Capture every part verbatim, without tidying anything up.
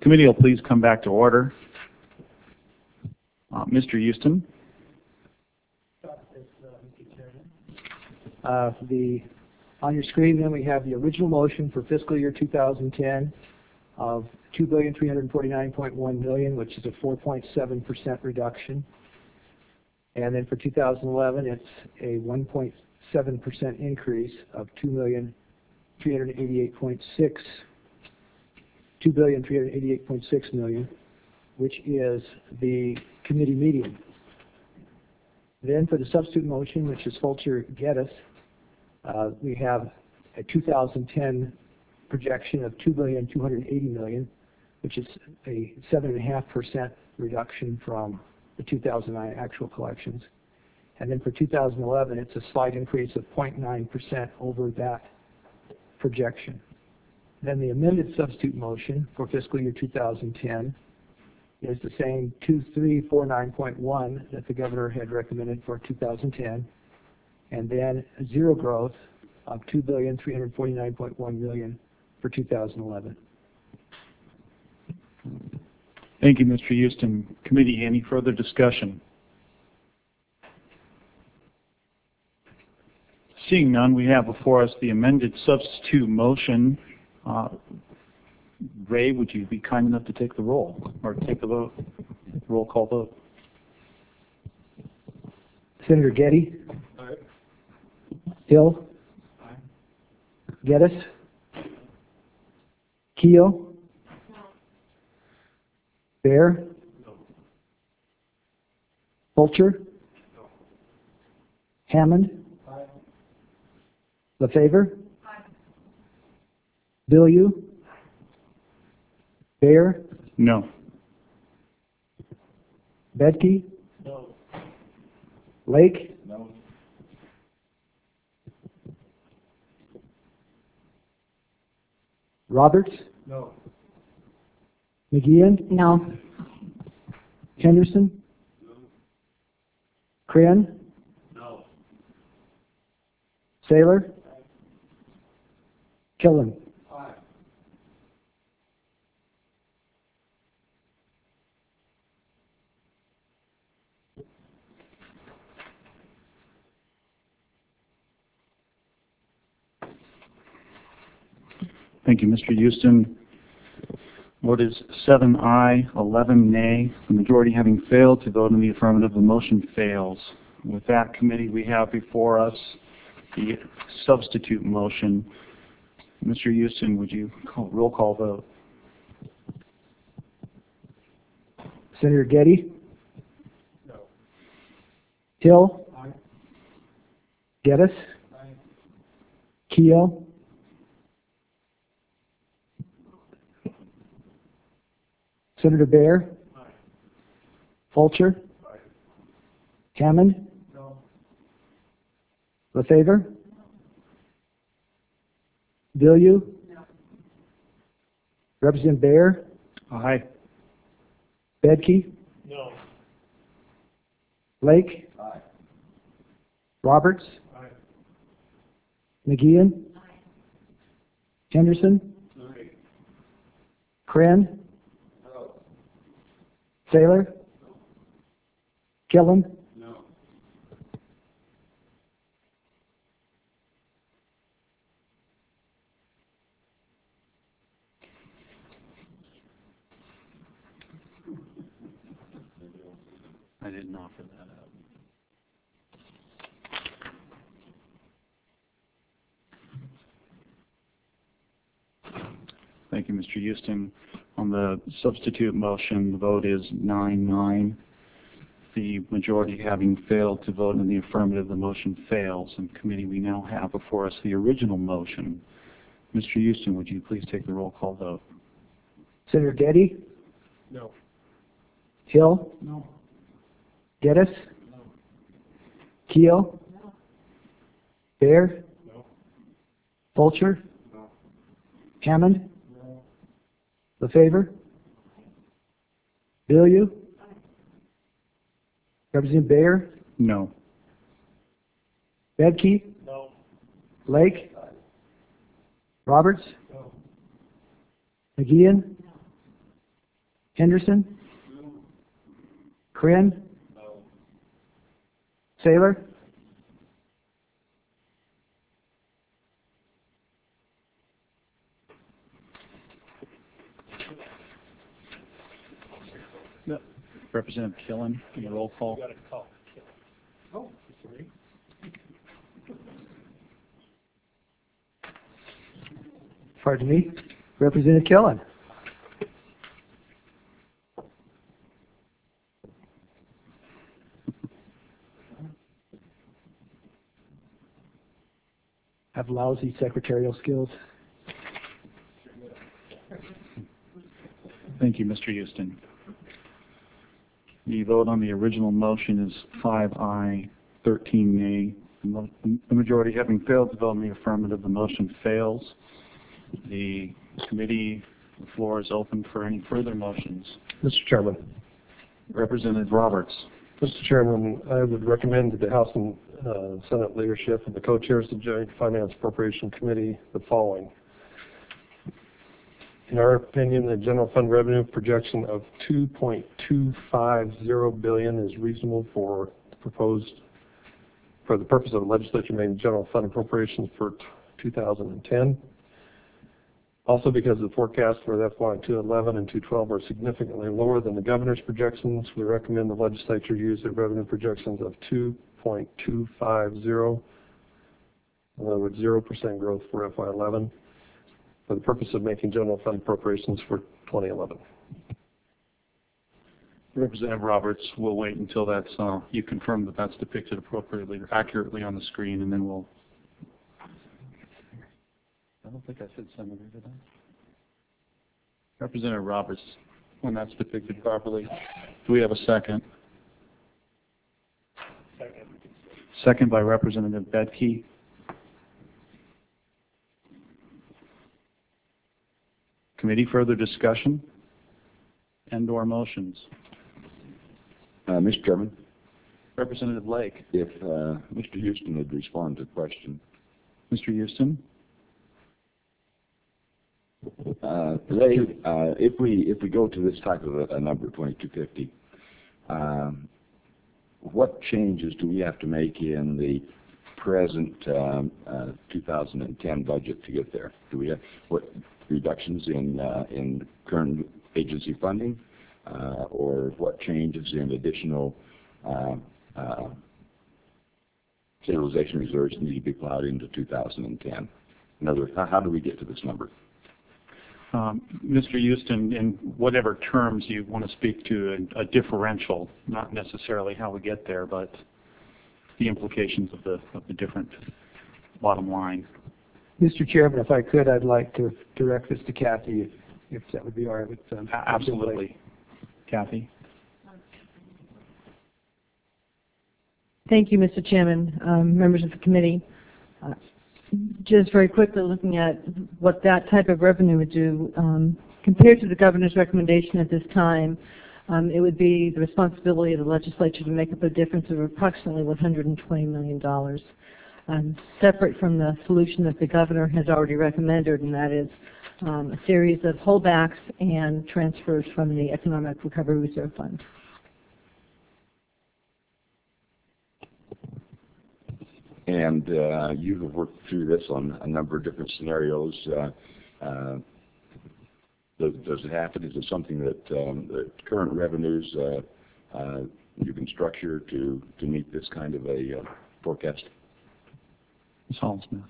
Committee will please come back to order. Uh, Mister Houston. Uh, the, on your screen then we have the original motion for fiscal year two thousand ten of two billion three hundred forty-nine point one million dollars, which is a four point seven percent reduction. And then for two thousand eleven, it's a one point seven percent increase of two billion three hundred eighty-eight point six two billion three hundred eighty-eight point six million dollars, which is the committee median. Then for the substitute motion, which is Fulcher Geddes, uh, we have a two thousand ten projection of two billion two hundred eighty million dollars, which is a seven point five percent reduction from the two thousand nine actual collections. And then for two thousand eleven, it's a slight increase of zero point nine percent over that projection. Then the amended substitute motion for fiscal year two thousand ten is the same two three four nine point one that the governor had recommended for two thousand ten, and then zero growth of two billion three hundred forty-nine point one million dollars for two thousand eleven. Thank you, Mister Houston. Committee, any further discussion? Seeing none, we have before us the amended substitute motion. Uh, Ray, would you be kind enough to take the roll, or take the vote, roll call vote? Senator Getty? Aye. Hill? Aye. Geddes? Keo? Bear? No. Fulcher? No. Hammond? Aye. LaFavor? Aye. Bilyeu? Bear? No. Bedke? No. Lake? No. Roberts? No. McGeehan? No. Henderson? No. Crenn? No. Saylor? Killen? Aye. Thank you, Mister Houston. Vote is seven aye, eleven nay. The majority having failed to vote in the affirmative, the motion fails. With that, committee, we have before us the substitute motion. Mister Houston, would you call, roll call vote? Senator Getty? No. Hill? Aye. Geddes? Aye. Keo? Senator Bear? Aye. Fulcher? Aye. Hammond? No. LaFavor? Bilyeu? Representative Bear? Aye. Bedke? No. Lake? Aye. Roberts? Aye. McGeehan? Henderson? Aye. Crenn? No. Saylor? Killen? No. I didn't offer that up. Thank you, Mister Houston. On the substitute motion, the vote is nine nine. The majority having failed to vote in the affirmative, the motion fails. And committee, we now have before us the original motion. Mister Houston, would you please take the roll call vote? Senator Getty? No. Hill? No. Geddes? No. Keo? Bear? No. Fulcher? No. Hammond? No. LaFavor? Bilyeu? Representative Bear? No. Bedke? No. Lake? Roberts? No. McGeehan? Henderson? Corinne? Saylor? Representative Killen, in the roll call. Oh, sorry. Pardon me? Representative Killen? Have lousy secretarial skills. Thank you, Mister Houston. The vote on the original motion is five aye, thirteen nay. The mo- the majority having failed to vote in the affirmative, the motion fails. The committee, the floor is open for any further motions. Mister Chairman, Representative Roberts. Mister Chairman, I would recommend to the House and uh, Senate leadership and the co-chairs of the Joint Finance Appropriation Committee the following. In our opinion, the general fund revenue projection of two point two five zero billion dollars is reasonable for the proposed, for the purpose of the legislature making general fund appropriations for two thousand ten. Also, because the forecast for F Y two eleven and two twelve are significantly lower than the governor's projections, we recommend the legislature use their revenue projections of two point two five zero, in other words, zero percent growth for F Y eleven, for the purpose of making general fund appropriations for twenty eleven. Representative Roberts, we'll wait until that's, uh, you confirm that that's depicted appropriately or accurately on the screen, and then we'll. I don't think I said Senator, did I? Representative Roberts, when that's depicted properly, do we have a second? Second. Second by Representative Bedke. Committee, further discussion and or motions? Uh, Mister Chairman, Representative Lake. if uh, Mister Houston would respond to the question. Mister Houston? Uh, Ray, uh, if we if we go to this type of a, a number, twenty-two fifty, um, what changes do we have to make in the present um, uh, two thousand ten budget to get there? Do we have what reductions in uh, in current agency funding, uh, or what changes in additional uh, uh, stabilization reserves need to be plowed into two thousand ten? In other words, how, how do we get to this number? Um, Mister Houston, in whatever terms you want to speak to a, a differential, not necessarily how we get there, but the implications of the of the different bottom line. Mister Chairman, if I could, I'd like to direct this to Kathy, if, if that would be all right with um, A- Absolutely. Kathy? Thank you, Mister Chairman, um, members of the committee. Uh, just very quickly looking at what that type of revenue would do, um, compared to the governor's recommendation at this time, um, it would be the responsibility of the legislature to make up a difference of approximately one hundred twenty million dollars. Um, separate from the solution that the governor has already recommended, and that is um, a series of holdbacks and transfers from the Economic Recovery Reserve Fund. And uh, you have worked through this on a number of different scenarios. Uh, uh, does, does it happen? Is it something that um, the current revenues uh, uh, you can structure to, to meet this kind of a uh, forecast? Miz Hall-Smith.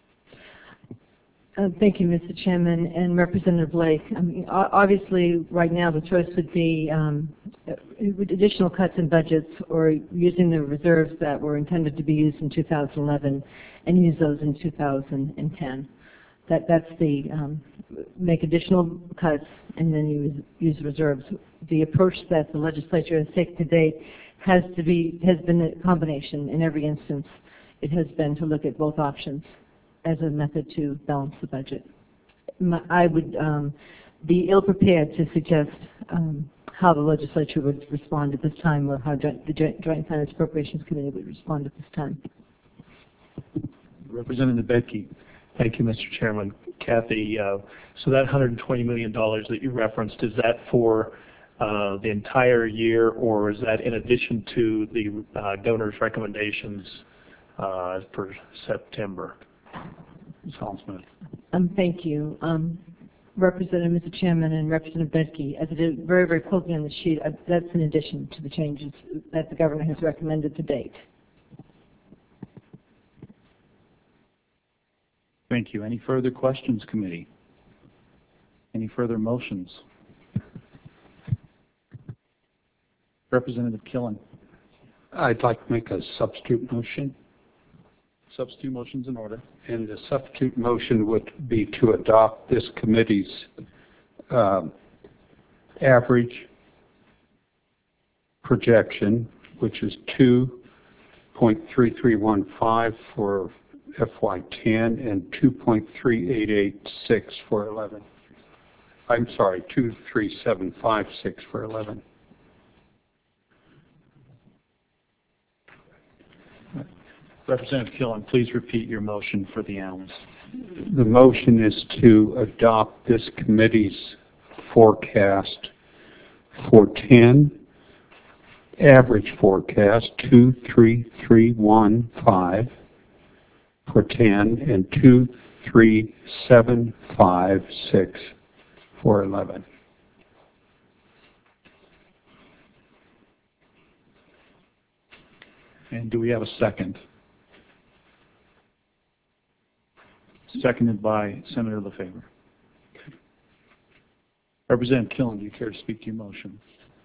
Uh, thank you, Mister Chairman, and Representative Blake. I mean, o- obviously, right now the choice would be um, additional cuts in budgets or using the reserves that were intended to be used in two thousand eleven and use those in two thousand ten. That, that's the um, make additional cuts and then use, use reserves. The approach that the legislature has taken to date has to be has been a combination in every instance. It has been to look at both options as a method to balance the budget. My, I would um, be ill-prepared to suggest um, how the legislature would respond at this time, or how joint, the Joint, Joint Finance Appropriations Committee would respond at this time. Representative Bedke. Thank you, Mister Chairman. Kathy, uh, so that one hundred twenty million dollars that you referenced, is that for uh, the entire year, or is that in addition to the uh, governor's recommendations uh, for September? Miz Hall-Smith. Um, thank you. Um, Representative, Mister Chairman, and Representative Bedke, as it is very, very closely on the sheet, uh, that's in addition to the changes that the governor has recommended to date. Thank you. Any further questions, committee? Any further motions? Representative Killen. I'd like to make a substitute motion, Substitute motions in order. and the substitute motion would be to adopt this committee's um, average projection, which is two point three three one five for F Y ten and two point three eight eight six for eleven. I'm sorry, two three seven five six for eleven. Representative Killen, please repeat your motion for the analyst. The motion is to adopt this committee's forecast for ten, average forecast two three three one five for ten and two three seven five six for eleven. And do we have a second? Seconded by Senator LaFaver. Representative Killen, do you care to speak to your motion?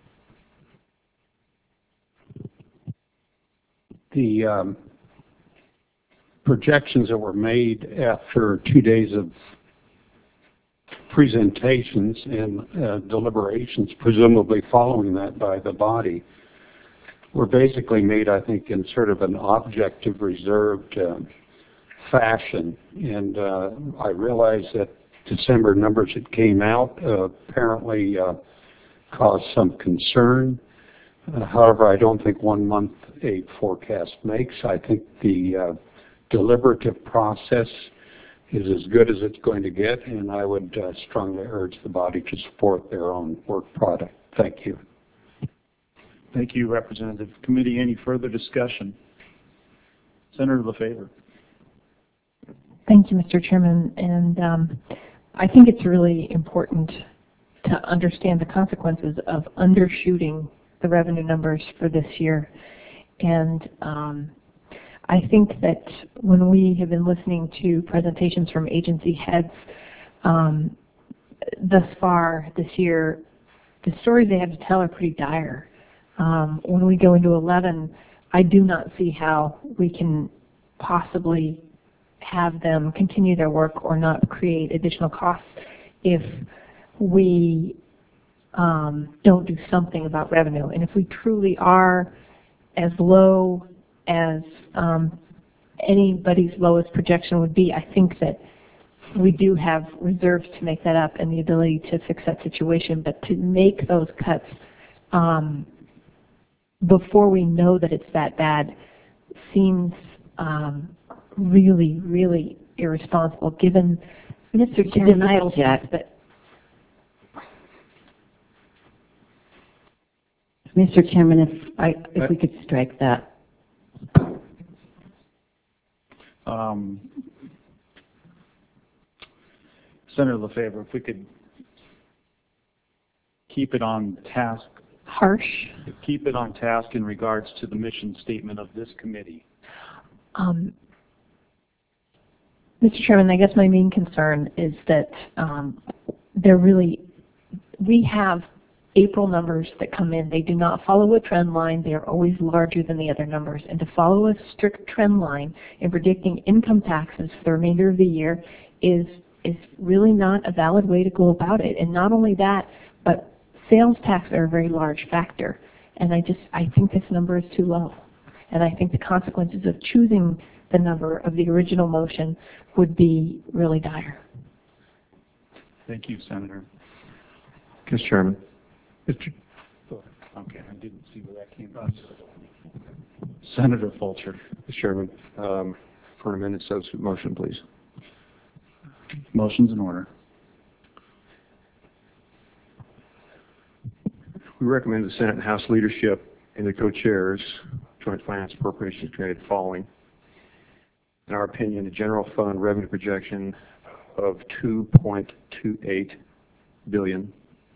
The um, projections that were made after two days of presentations and uh, deliberations, presumably following that by the body, were basically made, I think, in sort of an objective, reserved uh, fashion. And uh, I realize that December numbers that came out uh, apparently uh, caused some concern. Uh, however, I don't think one month a forecast makes. I think the uh, deliberative process is as good as it's going to get, and I would uh, strongly urge the body to support their own work product. Thank you. Thank you, Representative. Committee, any further discussion? Senator LaFaver. Thank you, Mister Chairman. And um, I think it's really important to understand the consequences of undershooting the revenue numbers for this year. And um, I think that when we have been listening to presentations from agency heads um, thus far this year, the stories they have to tell are pretty dire. Um, when we go into eleven, I do not see how we can possibly have them continue their work or not create additional costs if we um, don't do something about revenue. And if we truly are as low as um, anybody's lowest projection would be, I think that we do have reserves to make that up and the ability to fix that situation. But to make those cuts um, before we know that it's that bad seems um, really, really irresponsible, given Mister the Chairman, denial Jack. that Mister Chairman, if I if we could strike that. Um, Senator LaFaver, if we could keep it on task, harsh. keep it on task in regards to the mission statement of this committee. Um, Mister Chairman, I guess my main concern is that um, they're really, we have April numbers that come in. They do not follow a trend line. They are always larger than the other numbers. And to follow a strict trend line in predicting income taxes for the remainder of the year is is really not a valid way to go about it. And not only that, but sales tax are a very large factor. And I just, I think this number is too low. And I think the consequences of choosing the number of the original motion would be really dire. Thank you, Senator. Mister Chairman. Mister Okay, I didn't see where that came from. Senator Fulcher. Mister Chairman, um, for an amended substitute motion, please. Motion's in order. We recommend the Senate and House leadership and the co-chairs, Joint Finance Appropriations Committee, the following. In our opinion, the general fund revenue projection of two point two eight billion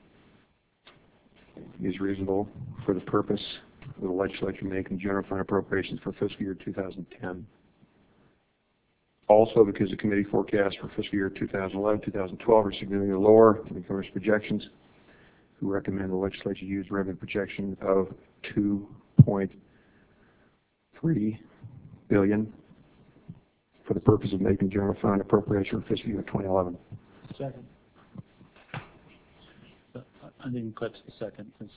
dollars is reasonable for the purpose of the legislature making general fund appropriations for fiscal year two thousand ten. Also, because the committee forecasts for fiscal year two thousand eleven, two thousand twelve are significantly lower than the governor's projections, we recommend the legislature use revenue projection of two point three billion dollars for the purpose of making general fund appropriation for fiscal year twenty eleven. Second. I didn't catch the second, please.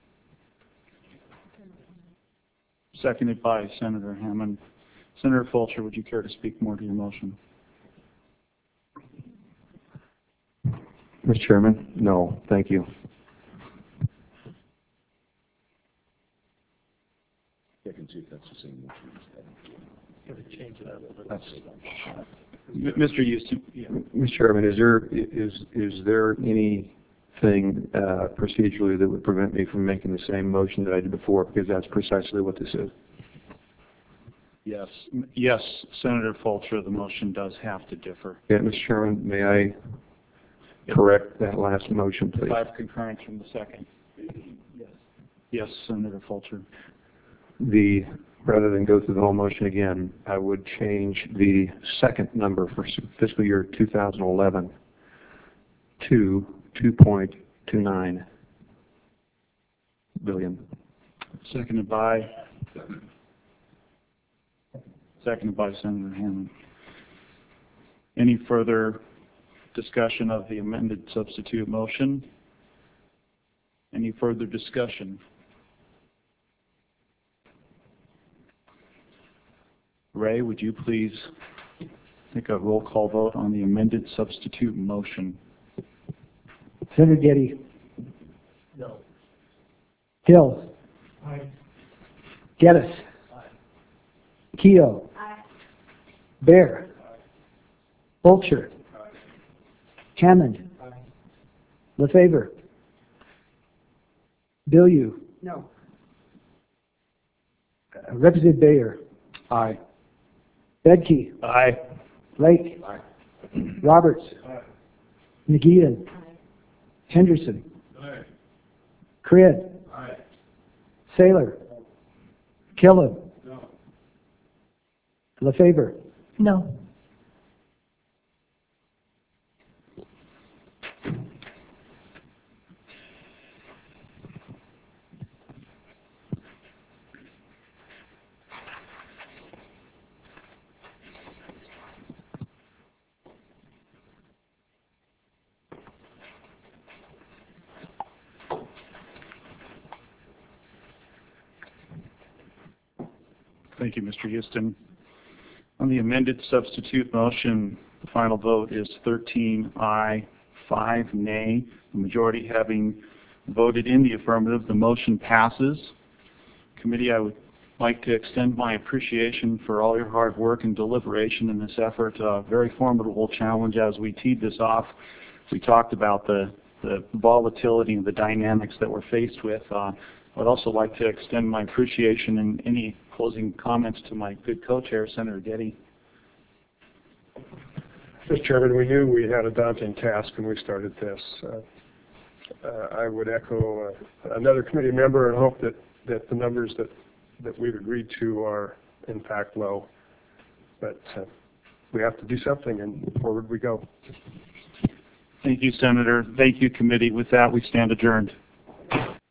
Seconded by Senator Hammond. Senator Fulcher, would you care to speak more to your motion? Mister Chairman, no, thank you. I can see if that's the same motion. Change that a little bit. That's, Mister Houston. Yeah. Mister Chairman, is there is is there anything uh, procedurally that would prevent me from making the same motion that I did before? Because that's precisely what this is. Yes, yes, Senator Fulcher, the motion does have to differ. Yeah, Mister Chairman, may I correct that last motion, please? If I have concurrence from the second. Yes. Yes, Senator Fulcher. The rather than go through the whole motion again, I would change the second number for fiscal year two thousand eleven to two point two nine billion. Seconded by. Seconded by Senator Hammond. Any further discussion of the amended substitute motion? Any further discussion? Ray, would you please take a roll call vote on the amended substitute motion? Senator Getty. No. Hill. Aye. Geddes. Aye. Keogh. Aye. Bear. Aye. Fulcher. Aye. Hammond. Aye. LaFaver. Bilyeu. No. Uh, Representative Bayer. Aye. Bedke. Aye. Blake. Aye. Roberts. Aye. McGeehan. Henderson. Aye. Crid. Aye. Saylor. Killen. No. LaFaver. No. Thank you, Mister Houston. On the amended substitute motion, the final vote is thirteen aye, five nay. The majority having voted in the affirmative, the motion passes. Committee, I would like to extend my appreciation for all your hard work and deliberation in this effort. A very formidable challenge as we teed this off. We talked about the, the volatility and the dynamics that we're faced with. Uh, I'd also like to extend my appreciation and any closing comments to my good co-chair, Senator Getty. Mister Chairman, we knew we had a daunting task when we started this. Uh, uh, I would echo uh, another committee member and hope that, that the numbers that, that we've agreed to are in fact low. But uh, we have to do something, and forward we go. Thank you, Senator. Thank you, committee. With that, we stand adjourned.